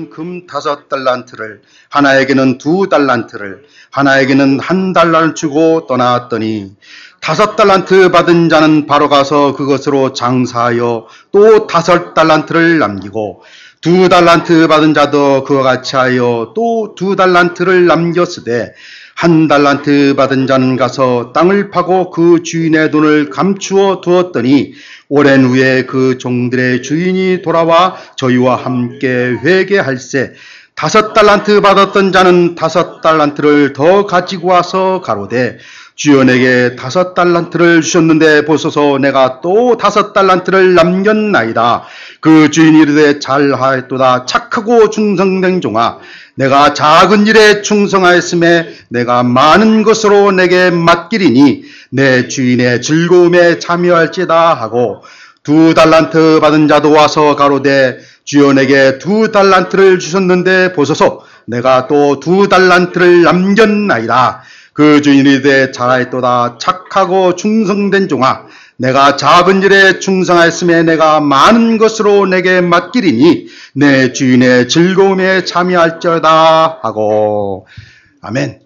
하나에게는 금 5달란트를, 하나에게는 2달란트를, 하나에게는 1달란트를 주고 떠났더니 5달란트 받은 자는 바로 가서 그것으로 장사하여 또 5달란트를 남기고 2달란트 받은 자도 그와 같이 하여 또 2달란트를 남겼으되 1달란트 받은 자는 가서 땅을 파고 그 주인의 돈을 감추어 두었더니 오랜 후에 그 종들의 주인이 돌아와 저희와 함께 회개할세 5달란트 받았던 자는 5달란트를 더 가지고 와서 가로되 주여 내게 5달란트를 주셨는데 보소서 내가 또 5달란트를 남겼나이다. 그 주인이 이르되 잘하였도다. 착하고 충성된 종아, 내가 작은 일에 충성하였음에 내가 많은 것으로 내게 맡기리니 내 주인의 즐거움에 참여할지다 하고 2달란트 받은 자도 와서 가로되 주여 내게 2달란트를 주셨는데 보소서 내가 또 2달란트를 남겼나이다. 그 주인이 이르되 잘하였도다. 착하고 충성된 종아, 내가 작은 일에 충성하였음에 내가 많은 것으로 내게 맡기리니 내 주인의 즐거움에 참여할지어다 하고. 아멘.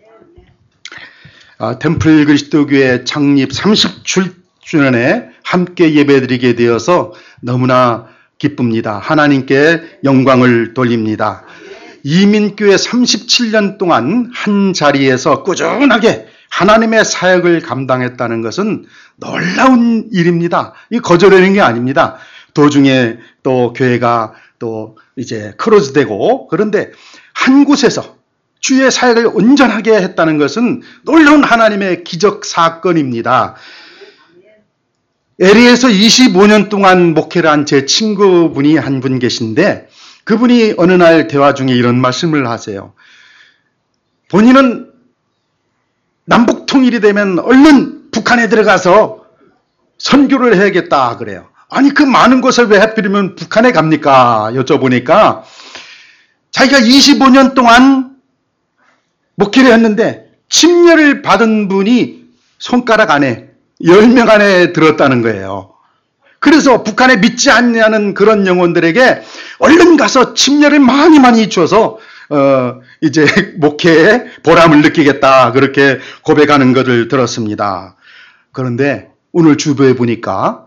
템플 그리스도교회 창립 30주년에 함께 예배드리게 되어서 너무나 기쁩니다. 하나님께 영광을 돌립니다. 이민교회 37년 동안 한 자리에서 꾸준하게 하나님의 사역을 감당했다는 것은 놀라운 일입니다. 이 거절하는 게 아닙니다. 도중에 또 교회가 또 이제 크로즈되고 그런데 한 곳에서 주의 사역을 온전하게 했다는 것은 놀라운 하나님의 기적 사건입니다. LA에서 25년 동안 목회를 한 제 친구분이 한 분 계신데 그분이 어느 날 대화 중에 이런 말씀을 하세요. 본인은 남북 통일이 되면 얼른 북한에 들어가서 선교를 해야겠다 그래요. 아니 그 많은 곳을 왜 하필이면 북한에 갑니까? 여쭤보니까 자기가 25년 동안 목회를 했는데 침례를 받은 분이 손가락 안에 10명 안에 들었다는 거예요. 그래서 북한에 믿지 않냐는 그런 영혼들에게 얼른 가서 침례를 많이 줘서 이제 목회에 보람을 느끼겠다 그렇게 고백하는 것을 들었습니다. 그런데 오늘 주보에 보니까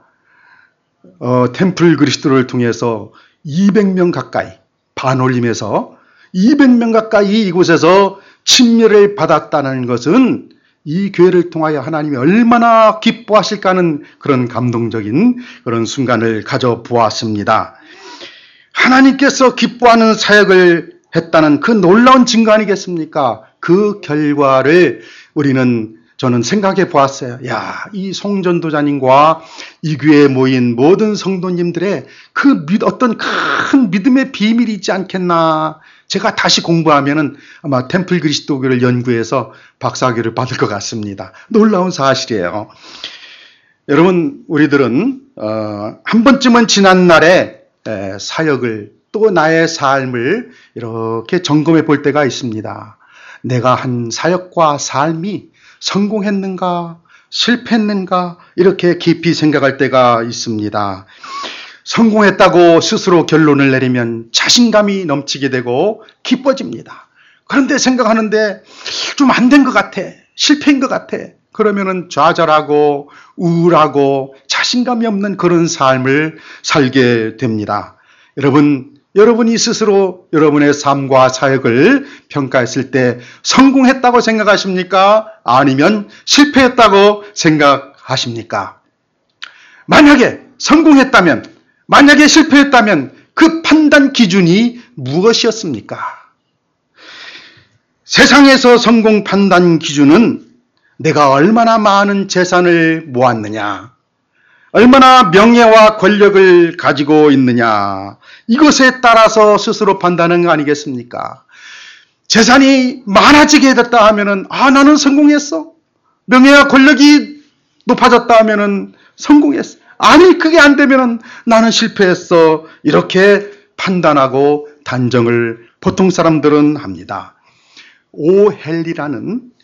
템플 그리스도를 통해서 200명 가까이 반올림에서 200명 가까이 이곳에서 침례를 받았다는 것은 이 교회를 통하여 하나님이 얼마나 기뻐하실까 하는 그런 감동적인 그런 순간을 가져보았습니다. 하나님께서 기뻐하는 사역을 했다는 그 놀라운 증거 아니겠습니까? 그 결과를 저는 생각해 보았어요. 야, 이 송전도자님과 이 교회에 모인 모든 성도님들의 그 어떤 큰 믿음의 비밀이 있지 않겠나. 제가 다시 공부하면은 아마 템플 그리스도교를 연구해서 박사학위를 받을 것 같습니다. 놀라운 사실이에요. 여러분, 우리들은 한 번쯤은 지난 날에 사역을 또 나의 삶을 이렇게 점검해 볼 때가 있습니다. 내가 한 사역과 삶이 성공했는가, 실패했는가 이렇게 깊이 생각할 때가 있습니다. 성공했다고 스스로 결론을 내리면 자신감이 넘치게 되고 기뻐집니다. 그런데 생각하는데 좀 안 된 것 같아. 실패인 것 같아. 그러면은 좌절하고 우울하고 자신감이 없는 그런 삶을 살게 됩니다. 여러분이 스스로 여러분의 삶과 사역을 평가했을 때 성공했다고 생각하십니까? 아니면 실패했다고 생각하십니까? 만약에 성공했다면, 만약에 실패했다면 그 판단 기준이 무엇이었습니까? 세상에서 성공 판단 기준은 내가 얼마나 많은 재산을 모았느냐, 얼마나 명예와 권력을 가지고 있느냐, 이것에 따라서 스스로 판단하는 거 아니겠습니까? 재산이 많아지게 됐다 하면은 나는 성공했어. 명예와 권력이 높아졌다 하면은 성공했어. 아니 그게 안 되면은 나는 실패했어. 이렇게 판단하고 단정을 보통 사람들은 합니다. 오헨리라는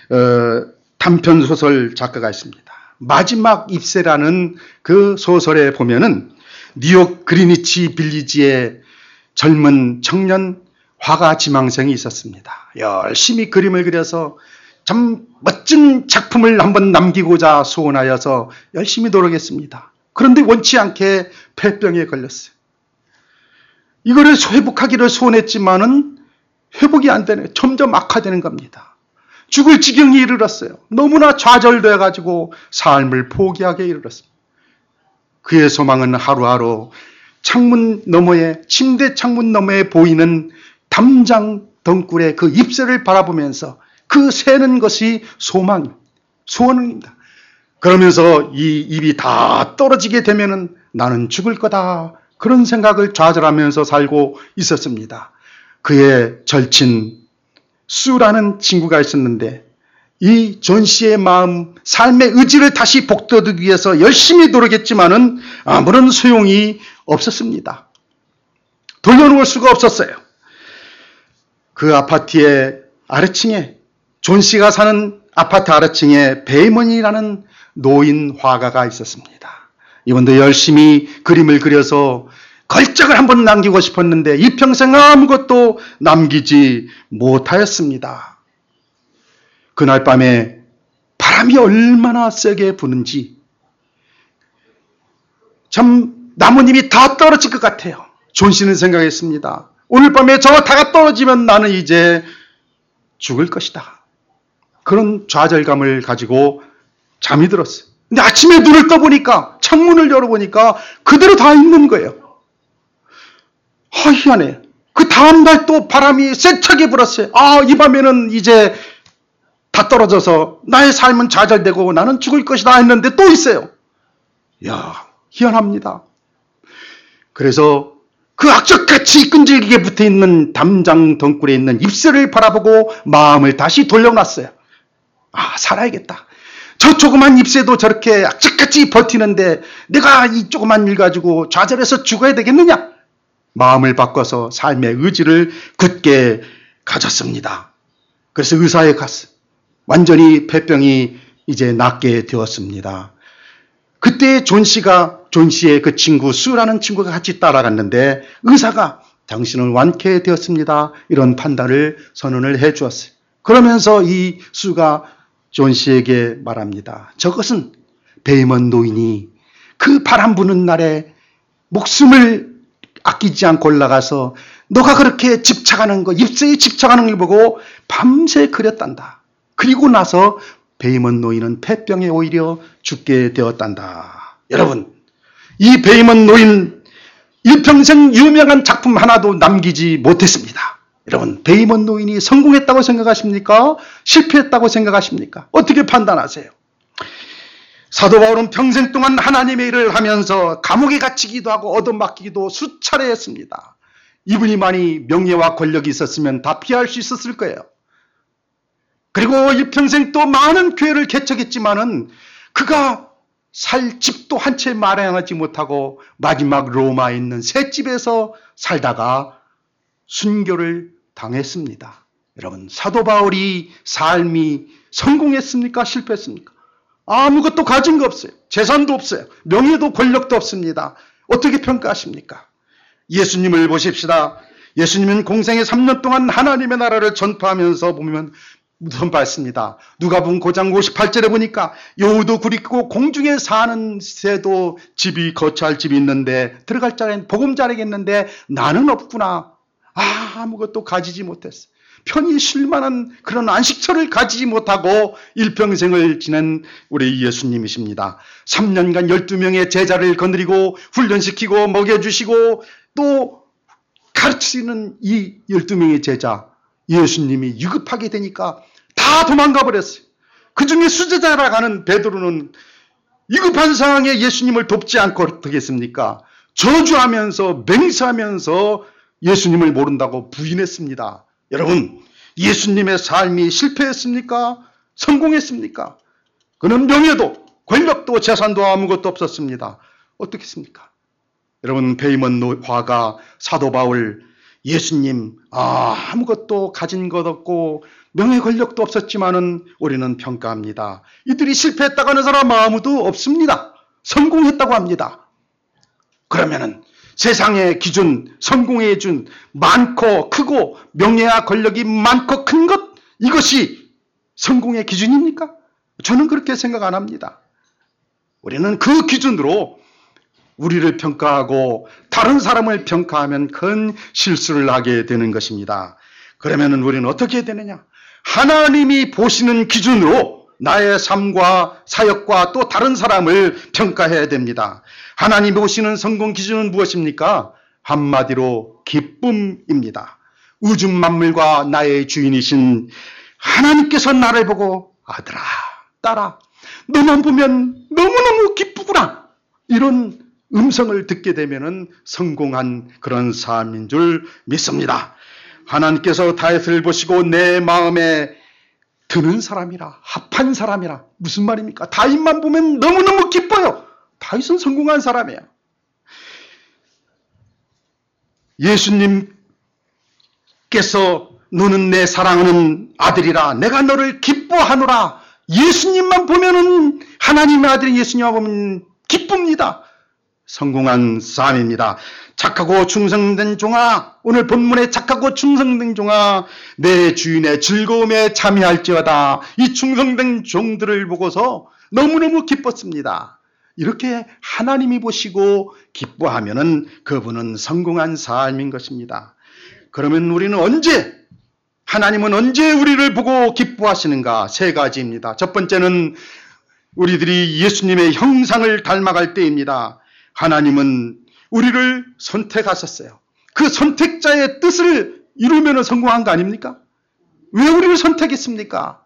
단편소설 작가가 있습니다. 마지막 입세라는 그 소설에 보면은 뉴욕 그리니치 빌리지에 젊은 청년 화가 지망생이 있었습니다. 열심히 그림을 그려서 참 멋진 작품을 한번 남기고자 소원하여서 열심히 노력했습니다. 그런데 원치 않게 폐병에 걸렸어요. 이거를 회복하기를 소원했지만은 회복이 안 되네. 점점 악화되는 겁니다. 죽을 지경에 이르렀어요. 너무나 좌절되어가지고 삶을 포기하게 이르렀습니다. 그의 소망은 하루하루 창문 너머에, 침대 창문 너머에 보이는 담장 덩굴의 그 잎새를 바라보면서 그 새는 것이 소원입니다. 그러면서 이 잎이 다 떨어지게 되면은 나는 죽을 거다. 그런 생각을 좌절하면서 살고 있었습니다. 그의 절친 수라는 친구가 있었는데 이 존 씨의 마음, 삶의 의지를 다시 복돋우기 위해서 열심히 노력했지만은 아무런 소용이 없었습니다. 돌려놓을 수가 없었어요. 그 아파트의 아래층에, 존 씨가 사는 아파트 아래층에 베이먼이라는 노인 화가가 있었습니다. 이분도 열심히 그림을 그려서 걸작을 한번 남기고 싶었는데 이평생 아무것도 남기지 못하였습니다. 그날 밤에 바람이 얼마나 세게 부는지 참 나뭇잎이 다 떨어질 것 같아요. 존 씨는 생각했습니다. 오늘 밤에 저거 다 떨어지면 나는 이제 죽을 것이다. 그런 좌절감을 가지고 잠이 들었어요. 근데 아침에 눈을 떠보니까, 창문을 열어보니까 그대로 다 있는 거예요. 희한해. 그 다음날 또 바람이 세차게 불었어요. 이 밤에는 이제 다 떨어져서 나의 삶은 좌절되고 나는 죽을 것이다 했는데 또 있어요. 희한합니다. 그래서 그 악착같이 끈질기게 붙어있는 담장 덩굴에 있는 잎새를 바라보고 마음을 다시 돌려놨어요. 살아야겠다. 저 조그만 잎새도 저렇게 악착같이 버티는데 내가 이 조그만 일 가지고 좌절해서 죽어야 되겠느냐? 마음을 바꿔서 삶의 의지를 굳게 가졌습니다. 그래서 의사에 갔어요. 완전히 폐병이 이제 낫게 되었습니다. 그때 존 씨의 그 친구 수라는 친구가 같이 따라갔는데 의사가 당신은 완쾌되었습니다. 이런 판단을 선언을 해 주었어요. 그러면서 이 수가 존 씨에게 말합니다. 저것은 베이먼 노인이 그 바람 부는 날에 목숨을 아끼지 않고 올라가서 너가 그렇게 집착하는 거, 잎새에 집착하는 걸 보고 밤새 그렸단다. 그리고 나서 베이먼 노인은 폐병에 오히려 죽게 되었단다. 여러분, 이 베이먼 노인 일평생 유명한 작품 하나도 남기지 못했습니다. 여러분, 베이먼 노인이 성공했다고 생각하십니까? 실패했다고 생각하십니까? 어떻게 판단하세요? 사도 바울은 평생 동안 하나님의 일을 하면서 감옥에 갇히기도 하고 얻어맞기도 수차례 했습니다. 이분이 많이 명예와 권력이 있었으면 다 피할 수 있었을 거예요. 그리고 일평생 또 많은 교회를 개척했지만은 그가 살 집도 한 채 마련하지 못하고 마지막 로마에 있는 새 집에서 살다가 순교를 당했습니다. 여러분, 사도 바울이 삶이 성공했습니까? 실패했습니까? 아무것도 가진 거 없어요. 재산도 없어요. 명예도 권력도 없습니다. 어떻게 평가하십니까? 예수님을 보십시다. 예수님은 공생애 3년 동안 하나님의 나라를 전파하면서 보면 선포했습니다. 누가복음 9장 58절에 보니까 여우도 굴이고 공중에 사는 새도 집이 거처할 집이 있는데 들어갈 자리는 보금자리겠는데 나는 없구나. 아무것도 가지지 못했어. 편히 쉴 만한 그런 안식처를 가지지 못하고 일평생을 지낸 우리 예수님이십니다. 3년간 12명의 제자를 거느리고 훈련시키고 먹여주시고 또 가르치는 이 12명의 제자 예수님이 유급하게 되니까 다 도망가 버렸어요. 그 중에 수제자라고 하는 베드로는 위급한 상황에 예수님을 돕지 않고 어떻겠습니까? 저주하면서 맹세하면서 예수님을 모른다고 부인했습니다. 여러분, 예수님의 삶이 실패했습니까? 성공했습니까? 그는 명예도 권력도 재산도 아무것도 없었습니다. 어떻겠습니까? 여러분, 베이먼 화가 사도 바울 예수님 아무것도 가진 것 없고 명예 권력도 없었지만은 우리는 평가합니다. 이들이 실패했다고 하는 사람 아무도 없습니다. 성공했다고 합니다. 그러면은 세상의 기준, 성공의 기준, 많고 크고 명예와 권력이 많고 큰 것, 이것이 성공의 기준입니까? 저는 그렇게 생각 안 합니다. 우리는 그 기준으로 우리를 평가하고 다른 사람을 평가하면 큰 실수를 하게 되는 것입니다. 그러면 우리는 어떻게 해야 되느냐? 하나님이 보시는 기준으로 나의 삶과 사역과 또 다른 사람을 평가해야 됩니다. 하나님이 보시는 성공 기준은 무엇입니까? 한마디로 기쁨입니다. 우주 만물과 나의 주인이신 하나님께서 나를 보고 아들아, 딸아, 너만 보면 너무너무 기쁘구나, 이런 음성을 듣게 되면 성공한 그런 삶인 줄 믿습니다. 하나님께서 다윗을 보시고 내 마음에 드는 사람이라, 합한 사람이라. 무슨 말입니까? 다윗만 보면 너무너무 기뻐요. 다윗은 성공한 사람이에요. 예수님께서 너는 내 사랑하는 아들이라, 내가 너를 기뻐하노라. 예수님만 보면은, 하나님의 아들인 예수님만 보면 기쁩니다. 성공한 삶입니다. 착하고 충성된 종아, 오늘 본문에 착하고 충성된 종아, 내 주인의 즐거움에 참여할지어다. 이 충성된 종들을 보고서 너무너무 기뻤습니다. 이렇게 하나님이 보시고 기뻐하면은 그분은 성공한 삶인 것입니다. 그러면 우리는 언제, 하나님은 언제 우리를 보고 기뻐하시는가? 세 가지입니다. 첫 번째는 우리들이 예수님의 형상을 닮아갈 때입니다. 하나님은 우리를 선택하셨어요. 그 선택자의 뜻을 이루면 성공한 거 아닙니까? 왜 우리를 선택했습니까?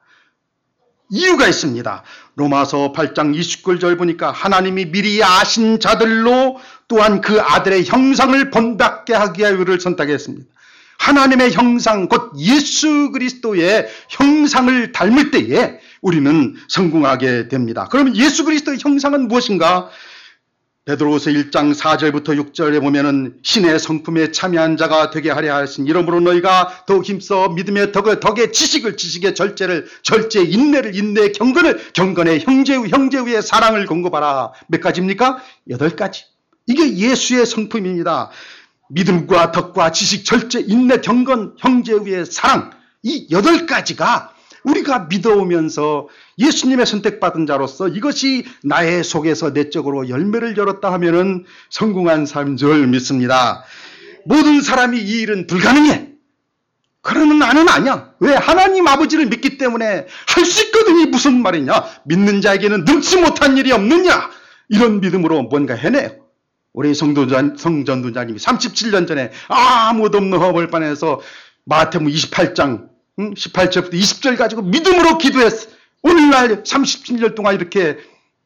이유가 있습니다. 로마서 8장 29절 보니까 하나님이 미리 아신 자들로 또한 그 아들의 형상을 본받게 하기 위하여 우리를 선택했습니다. 하나님의 형상, 곧 예수 그리스도의 형상을 닮을 때에 우리는 성공하게 됩니다. 그러면 예수 그리스도의 형상은 무엇인가? 베드로후서 1장 4절부터 6절에 보면은 신의 성품에 참여한 자가 되게 하려 하신 이러므로 너희가 더욱 힘써 믿음의 덕의 지식의 절제의 인내를, 인내의 경건의 형제의 사랑을 공급하라. 몇 가지입니까? 8가지. 이게 예수의 성품입니다. 믿음과 덕과 지식, 절제, 인내, 경건, 형제의 사랑, 이 8가지가 우리가 믿어오면서 예수님의 선택받은 자로서 이것이 나의 속에서 내적으로 열매를 열었다 하면은 성공한 삶인 줄 믿습니다. 모든 사람이 이 일은 불가능해. 그러는 나는 아니야. 왜? 하나님 아버지를 믿기 때문에 할 수 있거든요. 무슨 말이냐? 믿는 자에게는 능치 못한 일이 없느냐? 이런 믿음으로 뭔가 해내요. 우리 성전도자님이 37년 전에 아무도 없는 허벌판에서 마태복음 28장 18절부터 20절 가지고 믿음으로 기도했어. 오늘날 37년 동안 이렇게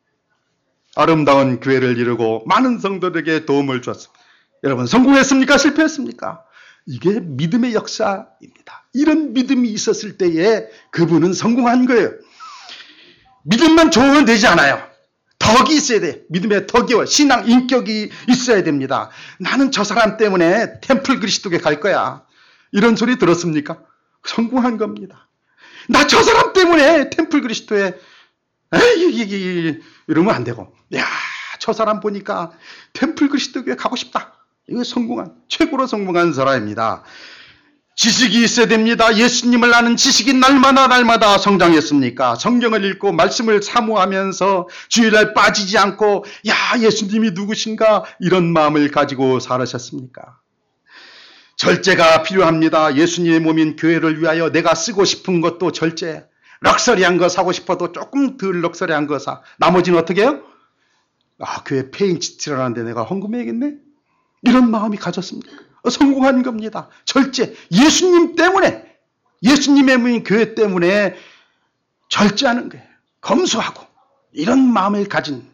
아름다운 교회를 이루고 많은 성도들에게 도움을 주었습니다. 여러분, 성공했습니까? 실패했습니까? 이게 믿음의 역사입니다. 이런 믿음이 있었을 때에 그분은 성공한 거예요. 믿음만 좋으면 되지 않아요. 덕이 있어야 돼. 믿음의 덕이와 신앙, 인격이 있어야 됩니다. 나는 저 사람 때문에 템플 그리스도에 갈 거야. 이런 소리 들었습니까? 성공한 겁니다. 나 저 사람 때문에 템플 그리스도에 이러면 안 되고, 야, 저 사람 보니까 템플 그리스도에 가고 싶다. 이거 최고로 성공한 사람입니다. 지식이 있어야 됩니다. 예수님을 아는 지식이 날마다 성장했습니까? 성경을 읽고 말씀을 사모하면서 주일날 빠지지 않고, 야, 예수님이 누구신가? 이런 마음을 가지고 살으셨습니까? 절제가 필요합니다. 예수님의 몸인 교회를 위하여 내가 쓰고 싶은 것도 절제. 럭셔리한 거 사고 싶어도 조금 덜 럭셔리한 거 사. 나머지는 어떻게 해요? 교회 페인트 칠하는데 내가 헌금해야겠네? 이런 마음이 가졌습니다. 성공한 겁니다. 절제. 예수님 때문에, 예수님의 몸인 교회 때문에 절제하는 거예요. 검소하고. 이런 마음을 가진.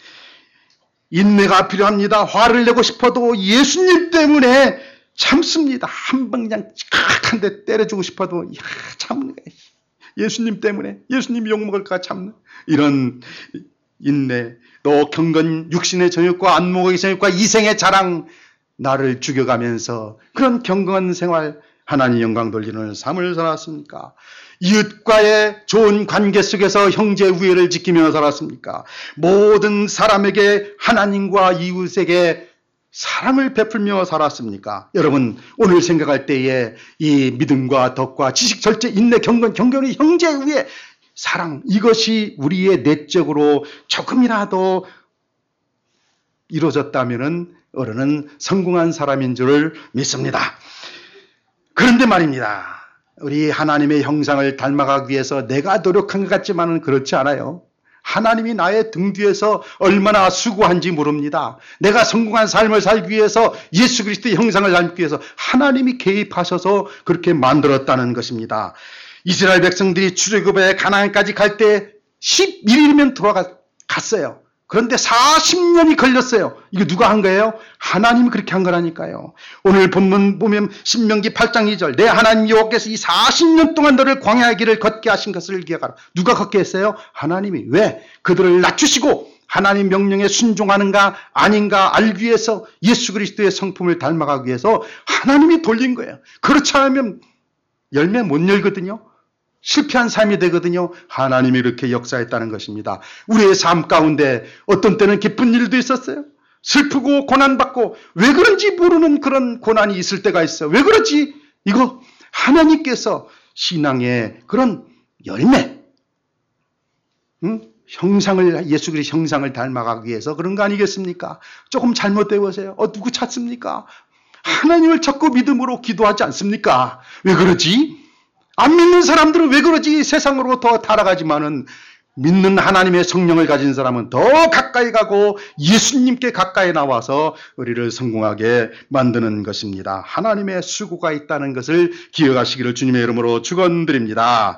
인내가 필요합니다. 화를 내고 싶어도 예수님 때문에 참습니다. 한 방 그냥 한 대 때려주고 싶어도 참는 거예요. 예수님 때문에, 예수님 욕먹을까 참는 이런 인내, 또 경건, 육신의 정욕과 안목의 정욕과 이생의 자랑, 나를 죽여가면서 그런 경건 생활, 하나님 영광 돌리는 삶을 살았습니까? 이웃과의 좋은 관계 속에서 형제 우애를 지키며 살았습니까? 모든 사람에게, 하나님과 이웃에게 사랑을 베풀며 살았습니까? 여러분, 오늘 생각할 때에 이 믿음과 덕과 지식, 절제, 인내, 경건의 형제 위에 사랑, 이것이 우리의 내적으로 조금이라도 이루어졌다면 어른은 성공한 사람인 줄 믿습니다. 그런데 말입니다. 우리 하나님의 형상을 닮아가기 위해서 내가 노력한 것 같지만은 그렇지 않아요. 하나님이 나의 등 뒤에서 얼마나 수고한지 모릅니다. 내가 성공한 삶을 살기 위해서 예수 그리스도의 형상을 닮기 위해서 하나님이 개입하셔서 그렇게 만들었다는 것입니다. 이스라엘 백성들이 출애굽에 가나안까지 갈 때 11일이면 돌아갔어요. 그런데 40년이 걸렸어요. 이거 누가 한 거예요? 하나님이 그렇게 한 거라니까요. 오늘 본문 보면 신명기 8장 2절, 내 하나님 여호와께서 이 40년 동안 너를 광야의 길을 걷게 하신 것을 기억하라. 누가 걷게 했어요? 하나님이. 왜? 그들을 낮추시고 하나님 명령에 순종하는가 아닌가 알기 위해서, 예수 그리스도의 성품을 닮아가기 위해서 하나님이 돌린 거예요. 그렇지 않으면 열매 못 열거든요. 실패한 삶이 되거든요. 하나님이 이렇게 역사했다는 것입니다. 우리의 삶 가운데 어떤 때는 기쁜 일도 있었어요. 슬프고 고난받고 왜 그런지 모르는 그런 고난이 있을 때가 있어요. 왜 그렇지? 이거 하나님께서 신앙의 그런 열매, 형상을, 예수 그리스도의 형상을 닮아가기 위해서 그런 거 아니겠습니까? 조금 잘못되어 보세요. 누구 찾습니까? 하나님을 찾고 믿음으로 기도하지 않습니까? 왜 그러지? 안 믿는 사람들은 왜 그러지? 세상으로 더 타락하지만은 믿는 하나님의 성령을 가진 사람은 더 가까이 가고 예수님께 가까이 나와서 우리를 성공하게 만드는 것입니다. 하나님의 수고가 있다는 것을 기억하시기를 주님의 이름으로 축원드립니다.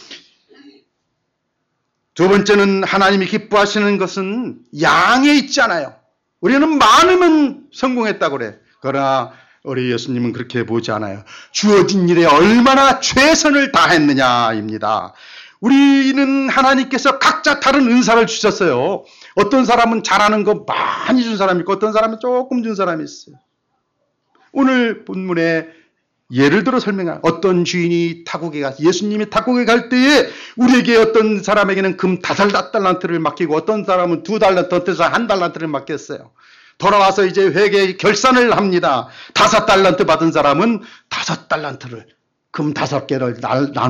두 번째는 하나님이 기뻐하시는 것은 양에 있지 않아요. 우리는 많으면 성공했다고 그래. 그러나 우리 예수님은 그렇게 보지 않아요. 주어진 일에 얼마나 최선을 다했느냐입니다. 우리는 하나님께서 각자 다른 은사를 주셨어요. 어떤 사람은 잘하는 거 많이 준 사람이 있고 어떤 사람은 조금 준 사람이 있어요. 오늘 본문에 예를 들어 설명한 어떤 주인이 타국에 가서, 예수님이 타국에 갈 때에 우리에게 어떤 사람에게는 금 5달란트를 맡기고 어떤 사람은 2달란트, 어떤 사람은 1달란트를 맡겼어요. 돌아와서 이제 회계 결산을 합니다. 5달란트 받은 사람은 5달란트를, 금 5개를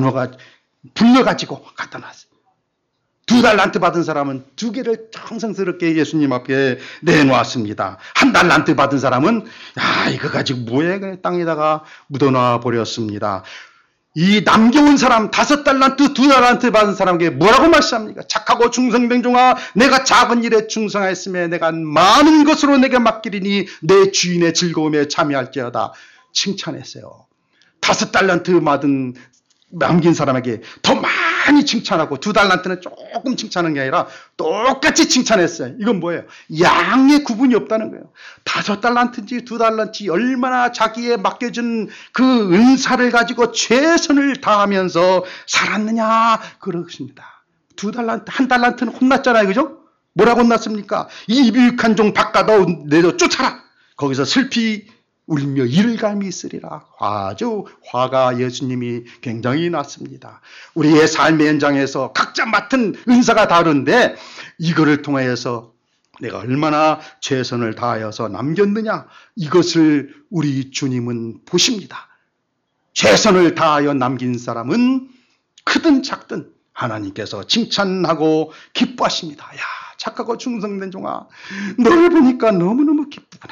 불려가지고 갖다 놨어요. 2달란트 받은 사람은 2개를 정성스럽게 예수님 앞에 내놓았습니다. 1달란트 받은 사람은 이거 가지고 뭐해? 그냥 땅에다가 묻어놔 버렸습니다. 이 남겨온 사람 5달란트, 2달란트 받은 사람에게 뭐라고 말씀합니까? 착하고 충성된 종아, 내가 작은 일에 충성하였으며 내가 많은 것으로 내게 맡기리니 내 주인의 즐거움에 참여할지어다. 칭찬했어요. 5달란트 남긴 사람에게 더 많이 칭찬하고 2달란트는 조금 칭찬한 게 아니라 똑같이 칭찬했어요. 이건 뭐예요? 양의 구분이 없다는 거예요. 5달란트인지 2달란트 얼마나 자기의 맡겨준 그 은사를 가지고 최선을 다하면서 살았느냐 그렇습니다. 2달란트, 1달란트는 혼났잖아요. 그죠? 뭐라고 혼났습니까? 이 미육한 종 바꿔다 내려 쫓아라. 거기서 슬피 울며 이를감이 있으리라. 아주 화가 예수님이 굉장히 났습니다. 우리의 삶의 현장에서 각자 맡은 은사가 다른데 이거를 통해서 내가 얼마나 최선을 다하여서 남겼느냐, 이것을 우리 주님은 보십니다. 최선을 다하여 남긴 사람은 크든 작든 하나님께서 칭찬하고 기뻐하십니다. 야, 착하고 충성된 종아, 너를 보니까 너무너무 기쁘구나.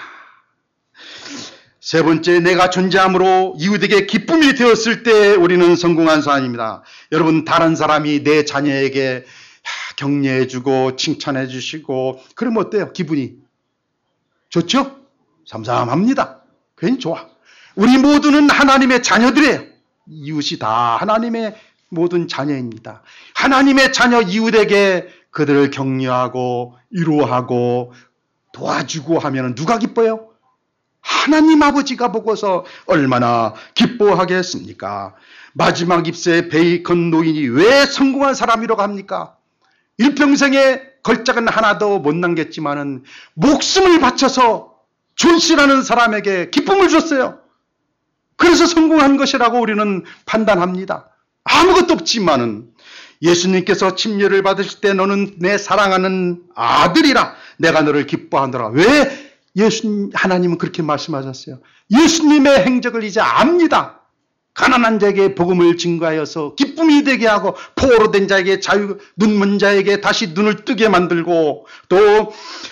세 번째, 내가 존재함으로 이웃에게 기쁨이 되었을 때 우리는 성공한 사람입니다. 여러분, 다른 사람이 내 자녀에게 격려해주고 칭찬해주시고 그러면 어때요? 기분이 좋죠? 삼삼합니다. 괜히 좋아. 우리 모두는 하나님의 자녀들이에요. 이웃이 다 하나님의 모든 자녀입니다. 하나님의 자녀 이웃에게 그들을 격려하고 위로하고 도와주고 하면 누가 기뻐요? 하나님 아버지가 보고서 얼마나 기뻐하겠습니까? 마지막 ipse의 베이컨 노인이 왜 성공한 사람이라고 합니까? 일평생에 걸작은 하나도 못 남겼지만은 목숨을 바쳐서 존 씨라는 사람에게 기쁨을 줬어요. 그래서 성공한 것이라고 우리는 판단합니다. 아무것도 없지만은 예수님께서 침례를 받으실 때 너는 내 사랑하는 아들이라 내가 너를 기뻐하노라. 왜? 하나님은 그렇게 말씀하셨어요. 예수님의 행적을 이제 압니다. 가난한 자에게 복음을 증거하여서 기쁨이 되게 하고 포로로 된 자에게 자유, 눈먼 자에게 다시 눈을 뜨게 만들고 또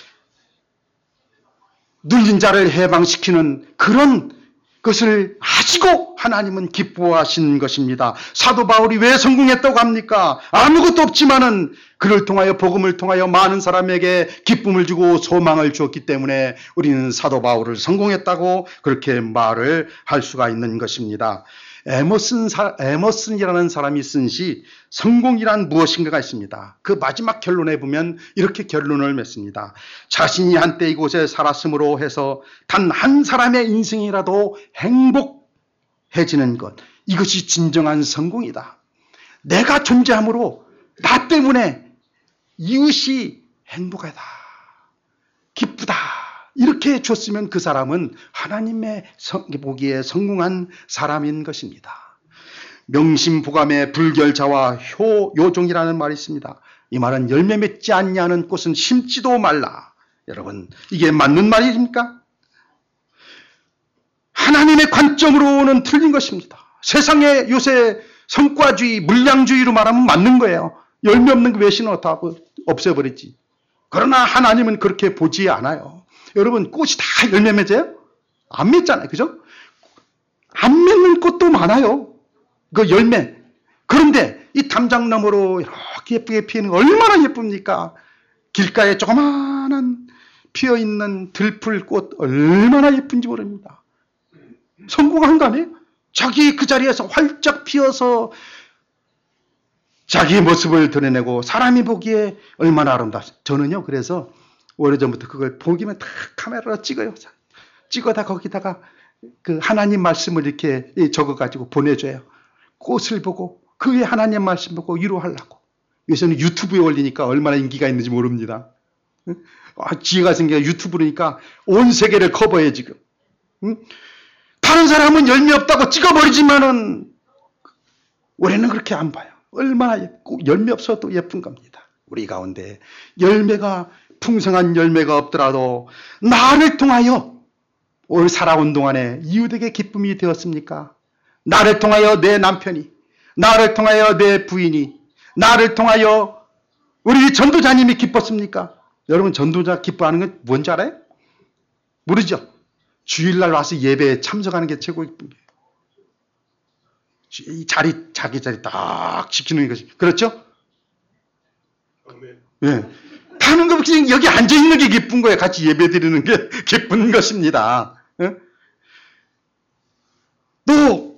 눌린 자를 해방시키는 그런 것을 가지고 하나님은 기뻐하신 것입니다. 사도 바울이 왜 성공했다고 합니까? 아무것도 없지만은 그를 통하여 복음을 통하여 많은 사람에게 기쁨을 주고 소망을 주었기 때문에 우리는 사도 바울을 성공했다고 그렇게 말을 할 수가 있는 것입니다. 에머슨이라는 사람이 쓴 시 성공이란 무엇인가가 있습니다. 그 마지막 결론에 보면 이렇게 결론을 맺습니다. 자신이 한때 이곳에 살았으므로 해서 단 한 사람의 인생이라도 행복해지는 것, 이것이 진정한 성공이다. 내가 존재함으로 나 때문에 이웃이 행복하다, 기쁘다, 이렇게 줬으면 그 사람은 하나님의 보기에 성공한 사람인 것입니다. 명심보감의 불결자와 요종이라는 말이 있습니다. 이 말은 열매 맺지 않냐는 꽃은 심지도 말라. 여러분, 이게 맞는 말입니까? 하나님의 관점으로는 틀린 것입니다. 세상에 요새 성과주의, 물량주의로 말하면 맞는 거예요. 열매 없는 그 외신은 다 없애버리지. 그러나 하나님은 그렇게 보지 않아요. 여러분, 꽃이 다 열매 맺어요? 안 맺잖아요. 그죠? 안 맺는 꽃도 많아요. 그 열매. 그런데 이 담장 너머로 이렇게 예쁘게 피는 거 얼마나 예쁩니까? 길가에 조그마한 피어있는 들풀꽃 얼마나 예쁜지 모릅니다. 성공한 거 아니에요? 자기 그 자리에서 활짝 피어서 자기의 모습을 드러내고 사람이 보기에 얼마나 아름답습니까? 저는요, 그래서 오래전부터 그걸 보기면 다 카메라로 찍어요. 찍어다 거기다가 그 하나님 말씀을 이렇게 적어가지고 보내줘요. 꽃을 보고 그의 하나님 말씀 보고 위로하려고. 요새는 유튜브에 올리니까 얼마나 인기가 있는지 모릅니다. 지혜가 생겨 유튜브니까 온 세계를 커버해 지금. 다른 사람은 열매 없다고 찍어버리지만은 올해는 그렇게 안 봐요. 얼마나 예쁘고 열매 없어도 예쁜 겁니다. 우리 가운데 열매가 풍성한 열매가 없더라도 나를 통하여 올 살아온 동안에 이웃에게 기쁨이 되었습니까? 나를 통하여 내 남편이, 나를 통하여 내 부인이, 나를 통하여 우리 전도자님이 기뻤습니까? 여러분, 전도자 기뻐하는 건 뭔지 알아요? 모르죠? 주일날 와서 예배에 참석하는 게 최고 기쁜 거예요. 이 자기 자리 딱 지키는 것이. 그렇죠? 예. 타는 거 그냥 여기 앉아있는 게 기쁜 거예요. 같이 예배 드리는 게 기쁜 것입니다. 예? 또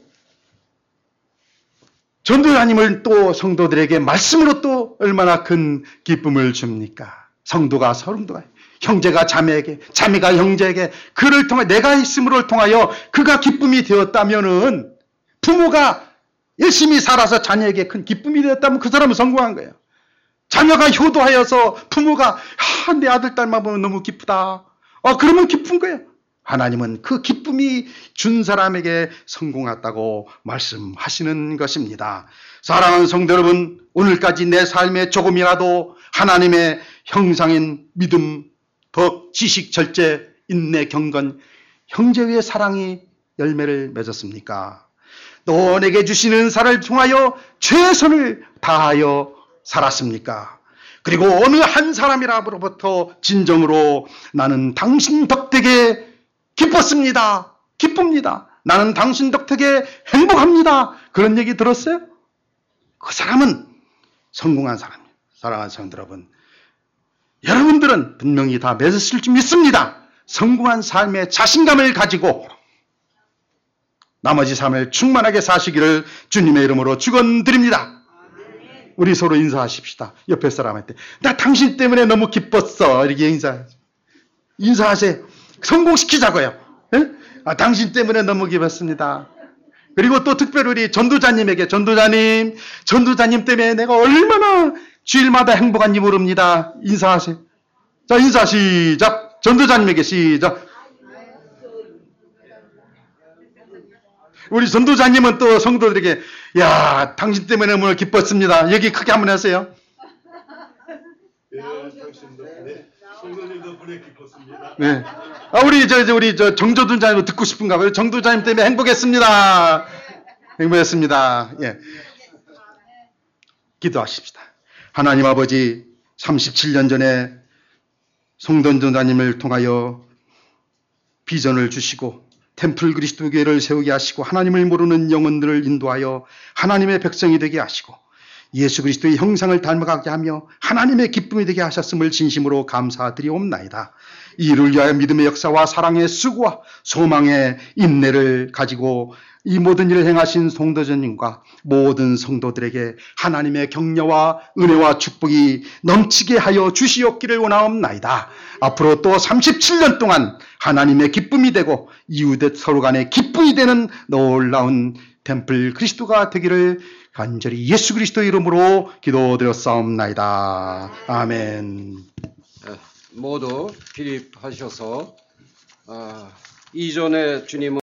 전도자님을 또 성도들에게 말씀으로 또 얼마나 큰 기쁨을 줍니까? 성도가 형제가 자매에게, 자매가 형제에게 그를 통해 내가 있음으로 통하여 그가 기쁨이 되었다면은 부모가 열심히 살아서 자녀에게 큰 기쁨이 되었다면 그 사람은 성공한 거예요. 자녀가 효도하여서 부모가 내 아들 딸만 보면 너무 기쁘다. 그러면 기쁜 거예요. 하나님은 그 기쁨이 준 사람에게 성공했다고 말씀하시는 것입니다. 사랑하는 성도 여러분, 오늘까지 내 삶에 조금이라도 하나님의 형상인 믿음, 덕, 지식, 절제, 인내, 경건, 형제의 사랑이 열매를 맺었습니까? 또 내게 주시는 은사를 통하여 최선을 다하여 살았습니까? 그리고 어느 한 사람이라로부터 진정으로 나는 당신 덕택에 기뻤습니다. 기쁩니다. 나는 당신 덕택에 행복합니다. 그런 얘기 들었어요? 그 사람은 성공한 사람이에요. 사랑하는 성도 여러분, 여러분들은 분명히 다 맺었을 줄 믿습니다. 성공한 삶의 자신감을 가지고 나머지 삶을 충만하게 사시기를 주님의 이름으로 축원드립니다. 우리 서로 인사하십시다. 옆에 사람한테 나 당신 때문에 너무 기뻤어. 이렇게 인사하세요. 성공시키자고요. 예? 당신 때문에 너무 기뻤습니다. 그리고 또 특별히 우리 전도자님에게 전도자님 때문에 내가 얼마나 주일마다 행복한지 모릅니다. 인사하세요. 자, 인사 시작. 전도자님에게 시작. 우리 전도자님은 또 성도들에게 야, 당신 때문에 너무 기뻤습니다. 여기 크게 한번 하세요. 성도님도 보내 기뻤습니다. 네. 우리 정조준자님 듣고 싶은가 봐요. 정조자님 때문에 행복했습니다. 행복했습니다. 예. 기도하십시다. 하나님 아버지, 37년 전에 송돈전자님을 통하여 비전을 주시고 템플 그리스도교회를 세우게 하시고 하나님을 모르는 영혼들을 인도하여 하나님의 백성이 되게 하시고 예수 그리스도의 형상을 닮아가게 하며 하나님의 기쁨이 되게 하셨음을 진심으로 감사드리옵나이다. 이를 위하여 믿음의 역사와 사랑의 수고와 소망의 인내를 가지고 이 모든 일을 행하신 송도전님과 모든 성도들에게 하나님의 격려와 은혜와 축복이 넘치게 하여 주시옵기를 원하옵나이다. 앞으로 또 37년 동안 하나님의 기쁨이 되고 이웃 서로 간의 기쁨이 되는 놀라운 템플 그리스도가 되기를 간절히 예수 그리스도 이름으로 기도드렸사옵나이다. 아멘. 모두 기립하셔서 이전에 주님은